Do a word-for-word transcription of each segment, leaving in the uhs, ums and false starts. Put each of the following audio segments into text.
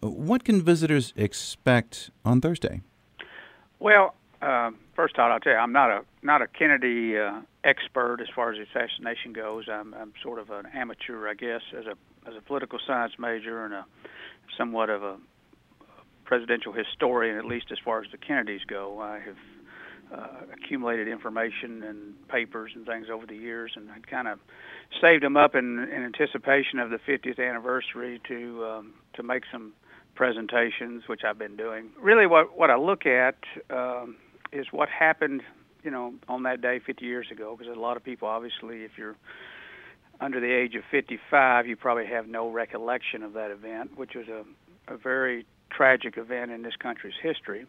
What can visitors expect on Thursday? Well, uh, first off, I'll tell you, I'm not a not a Kennedy uh, expert as far as the assassination goes. I'm, I'm sort of an amateur, I guess, as a as a political science major and a somewhat of a presidential historian, at least as far as the Kennedys go. I have uh, accumulated information and papers and things over the years, and I kind of saved them up in, in anticipation of the fiftieth anniversary to um, to make some presentations, which I've been doing. Really, what what I look at um, is what happened, you know, on that day fifty years ago. Because a lot of people, obviously, if you're under the age of fifty-five, you probably have no recollection of that event, which was a, a very tragic event in this country's history.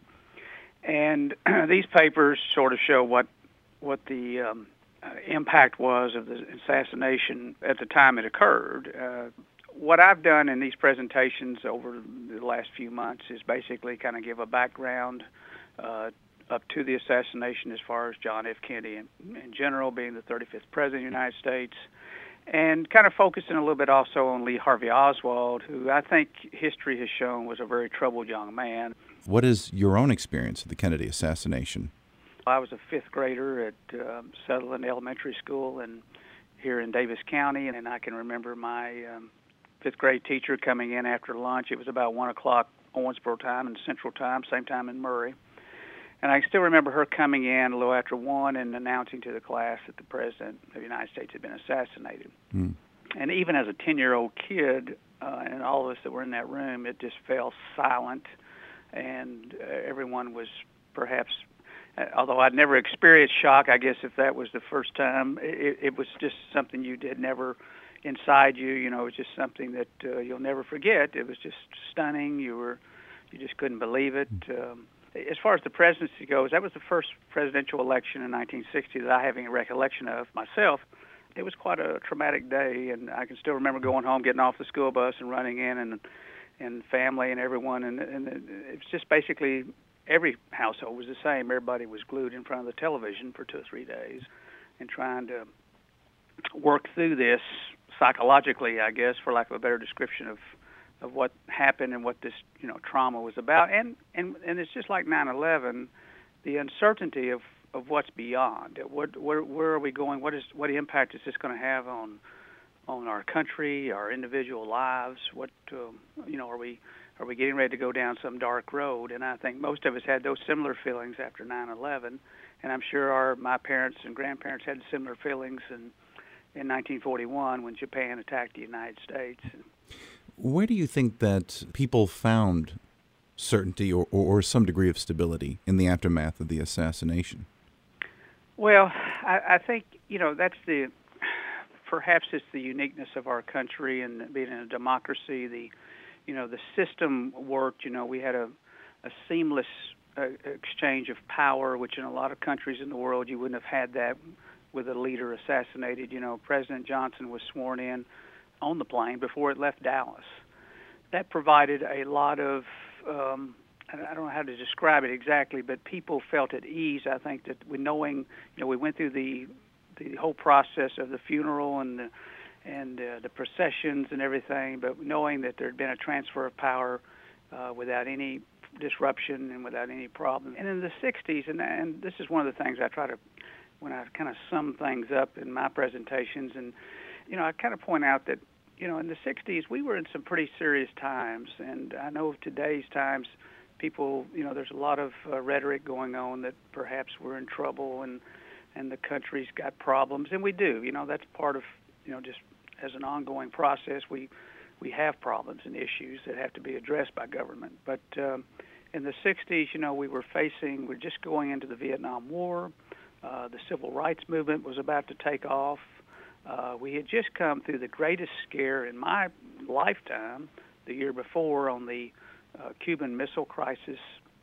And these papers sort of show what what the um, uh, impact was of the assassination at the time it occurred. Uh, what I've done in these presentations over the last few months is basically kind of give a background uh, up to the assassination as far as John F. Kennedy in, in general, being the thirty-fifth President of the United States, and kind of focusing a little bit also on Lee Harvey Oswald, who I think history has shown was a very troubled young man. What is your own experience of the Kennedy assassination? I was a fifth grader at uh, Sutherland Elementary School and here in Davis County, and I can remember my um, fifth grade teacher coming in after lunch. It was about one o'clock Owensboro time and Central Time, same time in Murray. And I still remember her coming in a little after one and announcing to the class that the President of the United States had been assassinated. Mm. And even as a ten-year-old kid, uh, and all of us that were in that room, it just fell silent, and uh, everyone was perhaps, uh, although I'd never experienced shock, I guess if that was the first time, it, it was just something you did never inside you. You know, it was just something that uh, you'll never forget. It was just stunning. You were, you just couldn't believe it. Um, As far as the presidency goes, that was the first presidential election in nineteen sixty that I have any recollection of myself. It was quite a traumatic day, and I can still remember going home, getting off the school bus, and running in, and and family and everyone, and, and it's just basically every household was the same. Everybody was glued in front of the television for two or three days, and trying to work through this psychologically, I guess, for lack of a better description of. of what happened and what this, you know, trauma was about. And, and, and it's just like nine eleven, the uncertainty of, of what's beyond. What, where, where are we going? What is what impact is this going to have on on our country, our individual lives? What, um, you know, are we are we getting ready to go down some dark road? And I think most of us had those similar feelings after nine eleven. And I'm sure our my parents and grandparents had similar feelings in, in nineteen forty-one when Japan attacked the United States. Where do you think that people found certainty or, or, or some degree of stability in the aftermath of the assassination? Well, I, I think, you know, that's the, perhaps it's the uniqueness of our country and being in a democracy. The, you know, the system worked. You know, we had a, a seamless uh, exchange of power, which in a lot of countries in the world you wouldn't have had that with a leader assassinated. You know, President Johnson was sworn in on the plane before it left Dallas. That provided a lot of, um, I don't know how to describe it exactly, but people felt at ease. I think that we knowing, you know, we went through the the whole process of the funeral and the, and uh, the processions and everything, but knowing that there had been a transfer of power uh, without any disruption and without any problem. And in the sixties, and, and this is one of the things I try to, when I kind of sum things up in my presentations, and you know, I kind of point out that, you know, in the sixties, we were in some pretty serious times. And I know of today's times, people, you know, there's a lot of uh, rhetoric going on that perhaps we're in trouble and, and the country's got problems. And we do. You know, that's part of, you know, just as an ongoing process, we, we have problems and issues that have to be addressed by government. But um, in the sixties, you know, we were facing, we're just going into the Vietnam War. Uh, the Civil Rights Movement was about to take off. Uh, we had just come through the greatest scare in my lifetime the year before on the uh, Cuban Missile Crisis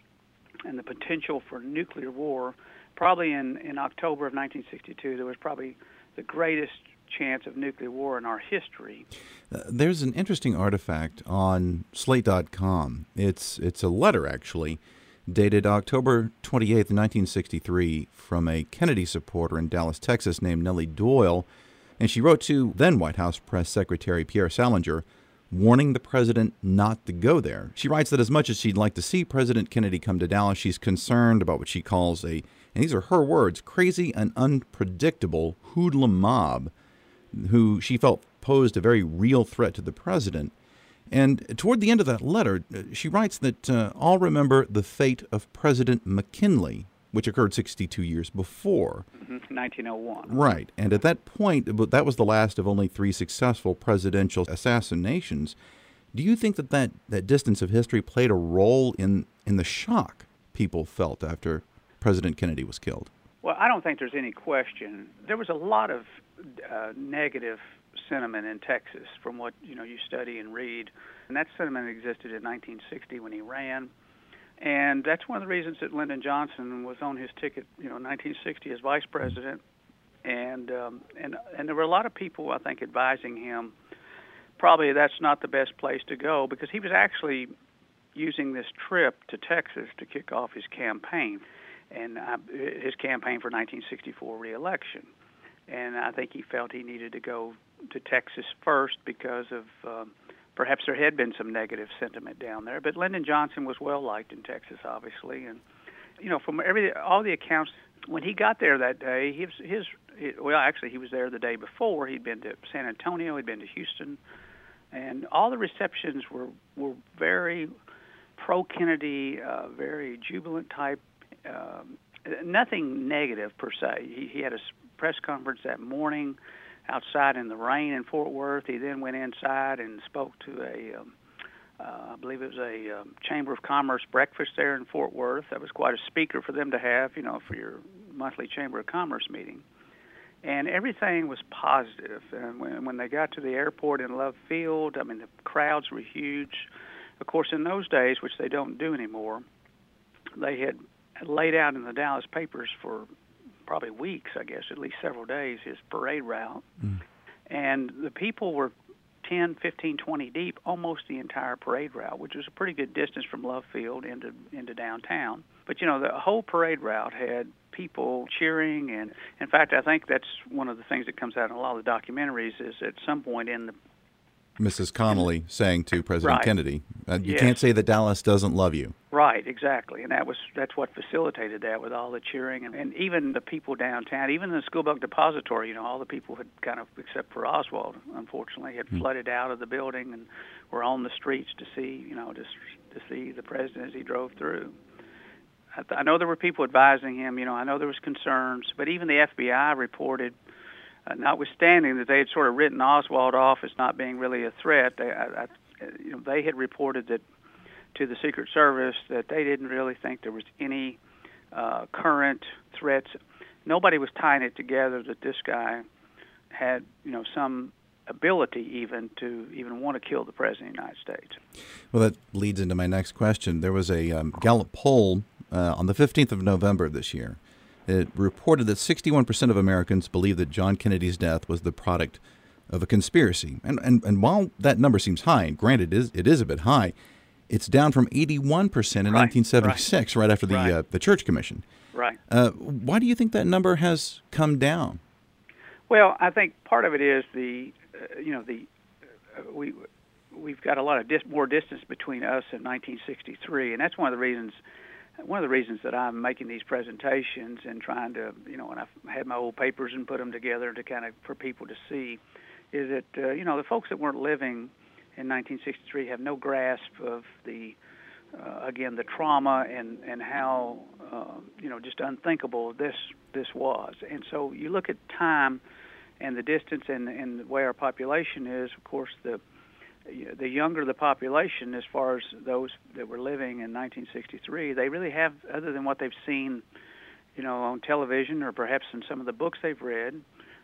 and the potential for nuclear war. Probably in, in October of nineteen sixty-two, there was probably the greatest chance of nuclear war in our history. Uh, there's an interesting artifact on Slate dot com. It's, it's a letter, actually, dated October twenty-eighth, nineteen sixty-three, from a Kennedy supporter in Dallas, Texas, named Nellie Doyle. And she wrote to then White House Press Secretary Pierre Salinger, warning the president not to go there. She writes that as much as she'd like to see President Kennedy come to Dallas, she's concerned about what she calls a, and these are her words, crazy and unpredictable hoodlum mob who she felt posed a very real threat to the president. And toward the end of that letter, she writes that uh, all remember the fate of President McKinley, which occurred sixty-two years before. Mm-hmm. nineteen oh one. Right. And at that point, that was the last of only three successful presidential assassinations. Do you think that that, that distance of history played a role in, in the shock people felt after President Kennedy was killed? Well, I don't think there's any question. There was a lot of uh, negative sentiment in Texas from what you know you study and read, and that sentiment existed in nineteen sixty when he ran, and that's one of the reasons that Lyndon Johnson was on his ticket, you know, nineteen sixty as vice president, and um, and and there were a lot of people I think advising him probably that's not the best place to go because he was actually using this trip to Texas to kick off his campaign, and uh, his campaign for nineteen sixty-four reelection. And I think he felt he needed to go to Texas first because of um, perhaps there had been some negative sentiment down there. But Lyndon Johnson was well liked in Texas, obviously, and you know from every all the accounts when he got there that day, he was, his well actually he was there the day before. He'd been to San Antonio, he'd been to Houston, and all the receptions were were very pro-Kennedy, uh, very jubilant type. Um, nothing negative per se. He, he had a press conference that morning outside in the rain in Fort Worth. He then went inside and spoke to a, um, uh, I believe it was a um, Chamber of Commerce breakfast there in Fort Worth. That was quite a speaker for them to have, you know, for your monthly Chamber of Commerce meeting. And everything was positive. And when, when they got to the airport in Love Field, I mean, the crowds were huge. Of course, in those days, which they don't do anymore, they had laid out in the Dallas papers for probably weeks, I guess, at least several days, his parade route. Mm. And the people were ten, fifteen, twenty deep almost the entire parade route, which was a pretty good distance from Love Field into into downtown. But, you know, the whole parade route had people cheering. And, in fact, I think that's one of the things that comes out in a lot of the documentaries is at some point in the Missus Connolly saying to President right. Kennedy, uh, you yes. can't say that Dallas doesn't love you. Right, exactly. And that was that's what facilitated that with all the cheering. And, and even the people downtown, even the School Book Depository, you know, all the people had kind of, except for Oswald, unfortunately, had hmm. flooded out of the building and were on the streets to see, you know, just to see the president as he drove through. I, th- I know there were people advising him, you know, I know there was concerns, but even the F B I reported, Uh, notwithstanding that they had sort of written Oswald off as not being really a threat, they, I, I, you know, they had reported that to the Secret Service that they didn't really think there was any uh, current threats. Nobody was tying it together that this guy had, you know, some ability even to even want to kill the President of the United States. Well, that leads into my next question. There was a um, Gallup poll uh, on the fifteenth of November this year. It reported that sixty-one percent of Americans believe that John Kennedy's death was the product of a conspiracy. And and, and while that number seems high, and granted it is, it is a bit high, it's down from eighty-one percent in right, nineteen seventy-six, right, right after the right. uh, the Church Commission. Right. Uh, why do you think that number has come down? Well, I think part of it is the, uh, you know, the uh, we we've got a lot of dis- more distance between us and nineteen sixty-three, and that's one of the reasons. One of the reasons that I'm making these presentations and trying to, you know, when I've had my old papers and put them together to kind of for people to see, is that, uh, you know, the folks that weren't living in nineteen sixty-three have no grasp of the, uh, again, the trauma and, and how, uh, you know, just unthinkable this this was. And so you look at time and the distance and, and the way our population is, of course, the the younger the population, as far as those that were living in nineteen sixty-three, they really have, other than what they've seen, you know, on television or perhaps in some of the books they've read,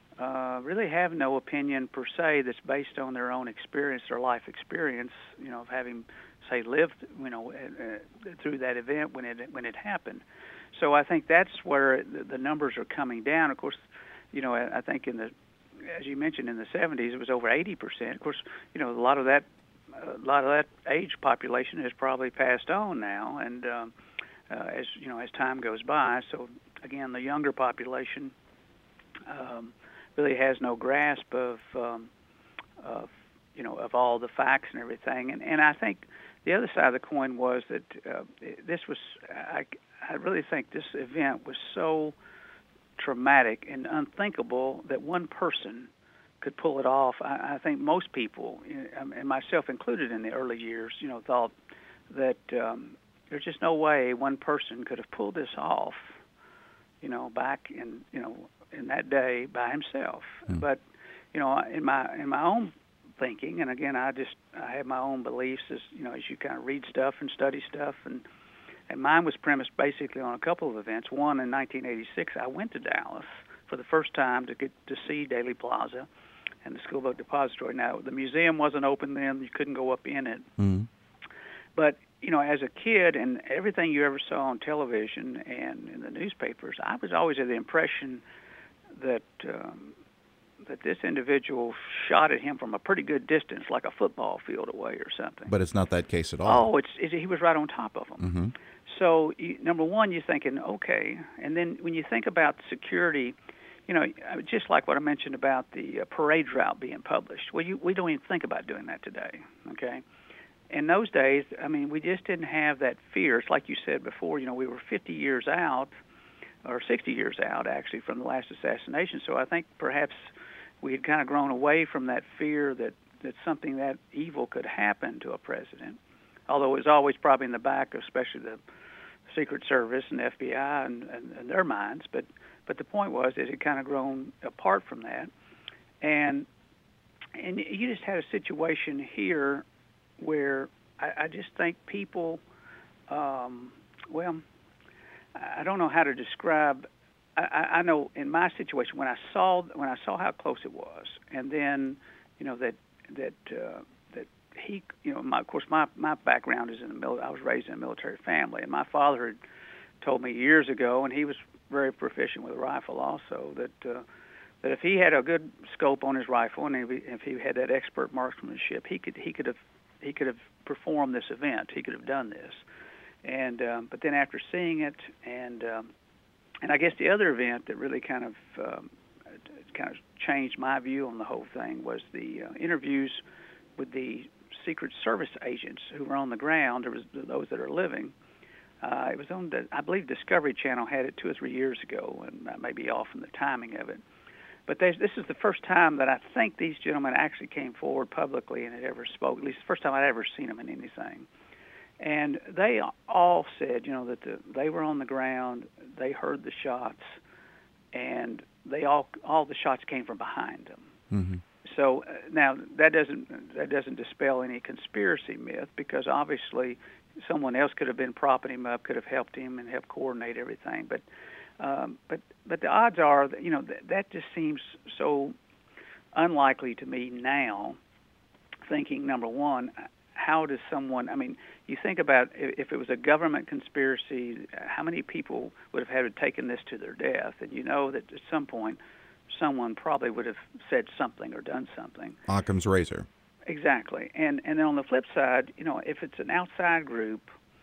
uh, really have no opinion per se that's based on their own experience, their life experience, you know, of having, say, lived, you know, uh, through that event when it when it happened. So I think that's where the numbers are coming down. Of course, you know, I think in the as you mentioned, in the seventies, it was over eighty percent. Of course, you know, a lot of that, a lot of that age population has probably passed on now, and um, uh, as you know, as time goes by. So again, the younger population um, really has no grasp of, um, of, you know, of all the facts and everything. And and I think the other side of the coin was that uh, this was, I, I really think this event was so traumatic and unthinkable that one person could pull it off. I, I think most people, and myself included in the early years, you know, thought that um, there's just no way one person could have pulled this off, you know, back in, you know, in that day by himself. Mm. But, you know, in my in my own thinking, and again, I just I have my own beliefs as you know, as you kind of read stuff and study stuff, and and mine was premised basically on a couple of events. One, in nineteen eighty-six, I went to Dallas for the first time to get to see Daley Plaza and the School Book Depository. Now, the museum wasn't open then; you couldn't go up in it. Mm-hmm. But you know, as a kid, and everything you ever saw on television and in the newspapers, I was always of the impression that um, that this individual shot at him from a pretty good distance, like a football field away or something. But it's not that case at all. Oh, it's, it's he was right on top of him. Mm-hmm. So, you, number one, you're thinking, okay. And then when you think about security, you know, just like what I mentioned about the uh, parade route being published, well, you, we don't even think about doing that today, okay? In those days, I mean, we just didn't have that fear. It's like you said before, you know, we were fifty years out, or sixty years out, actually, from the last assassination. So I think perhaps we had kind of grown away from that fear that, that something that evil could happen to a president, although it was always probably in the back of especially the Secret Service and the F B I and, and, and their minds. But, but the point was it had kind of grown apart from that. And, and you just had a situation here where I, I just think people, um, well, I don't know how to describe. I, I know in my situation when I saw when I saw how close it was, and then you know that that uh, that he, you know, my, of course my my background is in the military. I was raised in a military family, and my father had told me years ago, and he was very proficient with a rifle also, that uh, that if he had a good scope on his rifle, and if he, if he had that expert marksmanship, he could he could have he could have performed this event. He could have done this. And um, but then after seeing it, and um, and I guess the other event that really kind of um, kind of changed my view on the whole thing was the uh, interviews with the Secret Service agents who were on the ground. There was those that are living. Uh, it was on, the, I believe, Discovery Channel had it two or three years ago, and I may be off in the timing of it. But this is the first time that I think these gentlemen actually came forward publicly and had ever spoke. At least the first time I'd ever seen them in anything. And they all said, you know, that the, they were on the ground, they heard the shots, and they all all the shots came from behind them. Mm-hmm. So uh, now that doesn't that doesn't dispel any conspiracy myth, because obviously someone else could have been propping him up, could have helped him and helped coordinate everything. But um, but but the odds are that, you know, that, that just seems so unlikely to me now. Thinking, number one, how does someone, I mean, you think about if it was a government conspiracy, how many people would have had to taken this to their death? And you know that at some point someone probably would have said something or done something. Occam's razor. Exactly. And and then on the flip side, you know, if it's an outside group,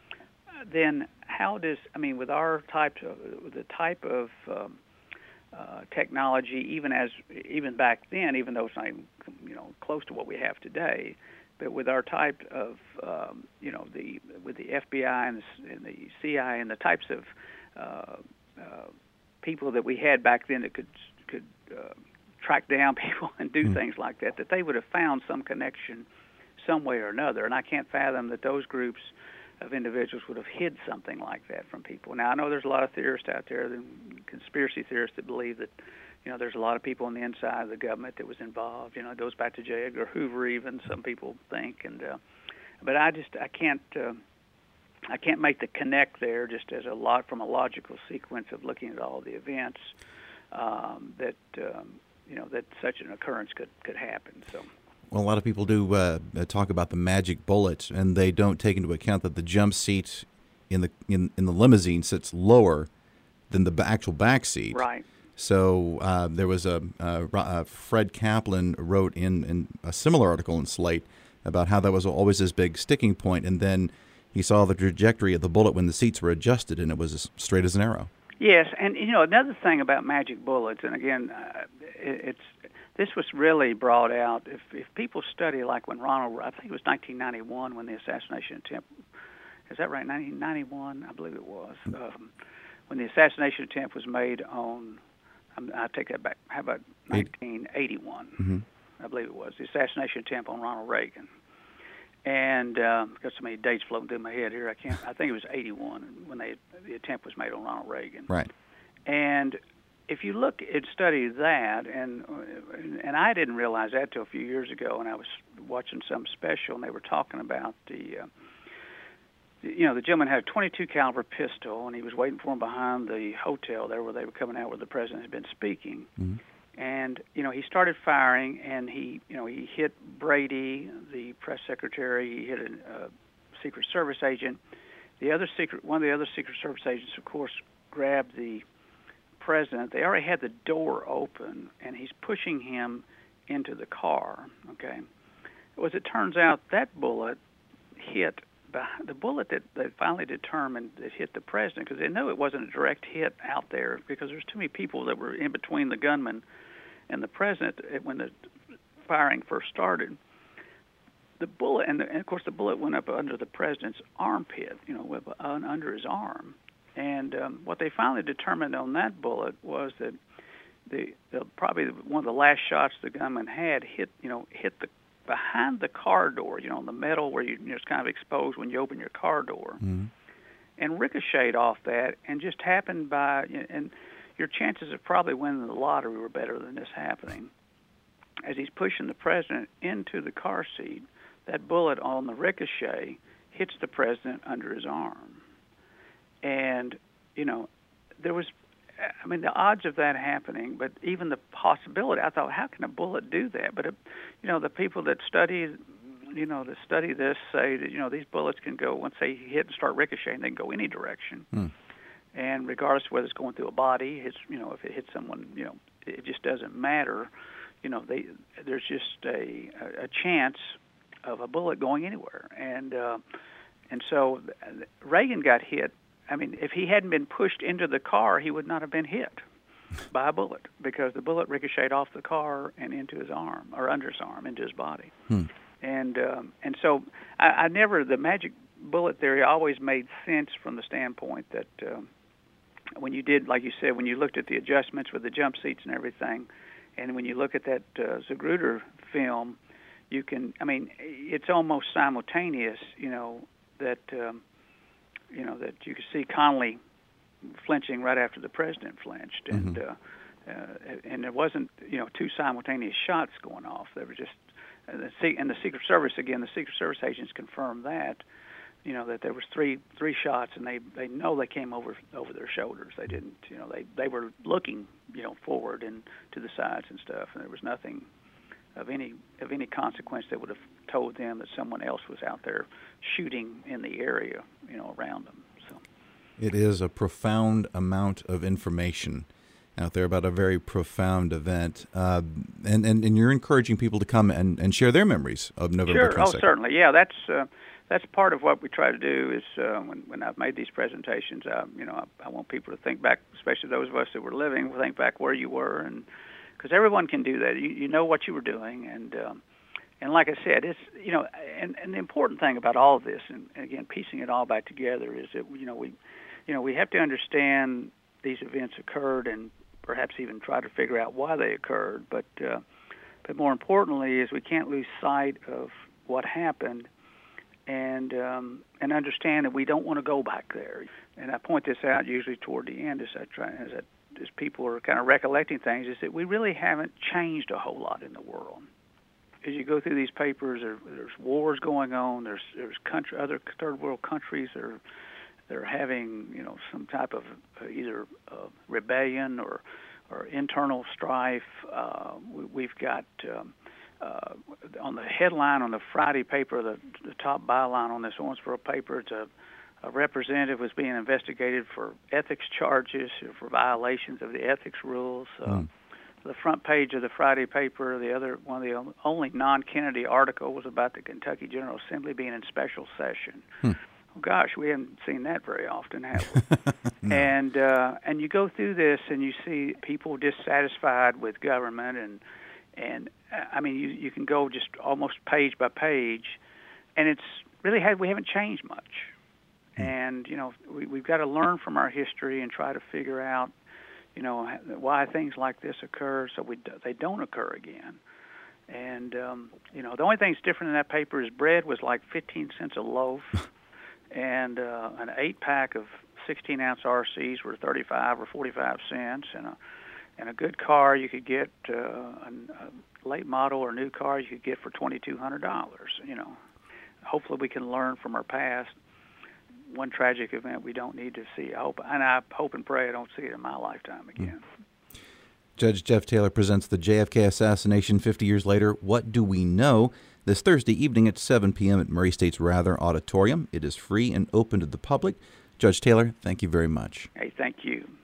then how does, I mean, with our type of, the type of um, uh, technology, even as even back then, even though it's not even, you know, close to what we have today, but with our type of, um, you know, the with the F B I and the, and the C I A and the types of uh, uh, people that we had back then that could could uh, track down people and do mm. things like that, that they would have found some connection some way or another. And I can't fathom that those groups of individuals would have hid something like that from people. Now, I know there's a lot of theorists out there, conspiracy theorists, that believe that, you know, there's a lot of people on the inside of the government that was involved. You know, it goes back to J. Edgar Hoover, even some people think. And uh, but I just I can't uh, I can't make the connect there just as a lot from a logical sequence of looking at all the events um, that um, you know that such an occurrence could could happen. So. Well, a lot of people do uh, talk about the magic bullet, and they don't take into account that the jump seat in the in, in the limousine sits lower than the actual back seat. Right. So uh, there was a, a, a Fred Kaplan wrote in, in a similar article in Slate about how that was always this big sticking point, and then he saw the trajectory of the bullet when the seats were adjusted, and it was as straight as an arrow. Yes, and you know another thing about magic bullets, and again, uh, it, it's this was really brought out. If if people study, like when Ronald, I think it was nineteen ninety-one when the assassination attempt. Is that right? nineteen ninety-one, I believe it was. Um, when the assassination attempt was made on, um, I take that back. How about nineteen eighty-one? Mm-hmm. I believe it was the assassination attempt on Ronald Reagan. And um, I've got so many dates floating through my head here. I can't. I think it was eighty-one when they the attempt was made on Ronald Reagan. Right. And if you look and study that, and and I didn't realize that till a few years ago, and I was watching some special, and they were talking about the, uh, you know, the gentleman had a twenty-two caliber pistol, and he was waiting for him behind the hotel there where they were coming out where the president had been speaking. Mm-hmm. And you know, he started firing, and he, you know, he hit Brady, the press secretary. He hit a uh, Secret Service agent. The other secret, one of the other Secret Service agents, of course, grabbed the president. They already had the door open, and he's pushing him into the car. Okay, well, as it turns out, that bullet hit the bullet that they finally determined that hit the president, because they knew it wasn't a direct hit out there because there's too many people that were in between the gunman and the president when the firing first started. The bullet, and, the, and of course, the bullet went up under the president's armpit, you know, under his arm. And um, what they finally determined on that bullet was that the, the probably one of the last shots the gunman had hit, you know, hit the behind the car door, you know, on the metal where you, you know, it's kind of exposed when you open your car door, mm-hmm. and ricocheted off that, and just happened by, and your chances of probably winning the lottery were better than this happening. As he's pushing the president into the car seat, that bullet on the ricochet hits the president under his arm. And, you know, there was, I mean, the odds of that happening, but even the possibility, I thought, how can a bullet do that? But, it, you know, the people that study, you know, that study this say that, you know, these bullets can go, once they hit and start ricocheting, they can go any direction. Hmm. And regardless of whether it's going through a body, it's, you know, if it hits someone, you know, it just doesn't matter. You know, they, there's just a, a chance of a bullet going anywhere. And, uh, and so Reagan got hit. I mean, if he hadn't been pushed into the car, he would not have been hit by a bullet because the bullet ricocheted off the car and into his arm, or under his arm, into his body. Hmm. And um, and so I, I never, the magic bullet theory always made sense from the standpoint that um, when you did, like you said, when you looked at the adjustments with the jump seats and everything, and when you look at that uh, Zapruder film, you can, I mean, it's almost simultaneous, you know, that... Um, you know, that you could see Connally flinching right after the president flinched. And mm-hmm. uh, uh, and there wasn't, you know, two simultaneous shots going off. There were just, uh, the, and the Secret Service, again, the Secret Service agents confirmed that, you know, that there was three three shots, and they, they know they came over over their shoulders. They didn't, you know, they, they were looking, you know, forward and to the sides and stuff, and there was nothing of any of any consequence that would have told them that someone else was out there shooting in the area, you know, around them. So it is a profound amount of information out there about a very profound event, uh, and, and and you're encouraging people to come and, and share their memories of November sure. twenty-second. Oh, certainly, yeah. That's uh, that's part of what we try to do. Is uh, when when I've made these presentations, uh, you know, I, I want people to think back, especially those of us that were living, think back where you were, and because everyone can do that. You, you know what you were doing, and um, and like I said, it's, you know, and, and the important thing about all of this, and, and again, piecing it all back together, is that, you know, we, you know, we have to understand these events occurred, and perhaps even try to figure out why they occurred. But uh, but more importantly, is we can't lose sight of what happened, and um, and understand that we don't want to go back there. And I point this out usually toward the end as I try as I as people are kind of recollecting things, is that we really haven't changed a whole lot in the world. As you go through these papers, there, there's wars going on. There's there's country, other third world countries that are they're having, you know, some type of uh, either uh, rebellion or or internal strife. Uh, we, we've got um, uh, on the headline on the Friday paper, the, the top byline on this Owensboro paper, it's a A representative was being investigated for ethics charges, for violations of the ethics rules. Uh, mm. The front page of the Friday paper, the other one of the only non-Kennedy article was about the Kentucky General Assembly being in special session. Hmm. Well, gosh, we haven't seen that very often, have we? no. And uh, and you go through this and you see people dissatisfied with government, and And I mean, you you can go just almost page by page, and it's really had we haven't changed much. And you know, we, we've got to learn from our history and try to figure out, you know, why things like this occur, so we they don't occur again. And um, you know, the only thing that's different in that paper is bread was like fifteen cents a loaf, and uh, an eight pack of sixteen ounce R Cs were thirty-five or forty-five cents, and a and a good car you could get uh, a, a late model or new car you could get for twenty-two hundred dollars. You know, hopefully we can learn from our past. One tragic event we don't need to see. I hope, and I hope and pray I don't see it in my lifetime again. Mm. Judge Jeff Taylor presents the J F K assassination fifty years later. What do we know? This Thursday evening at seven p.m. at Murray State's Rather Auditorium. It is free and open to the public. Judge Taylor, thank you very much. Hey, thank you.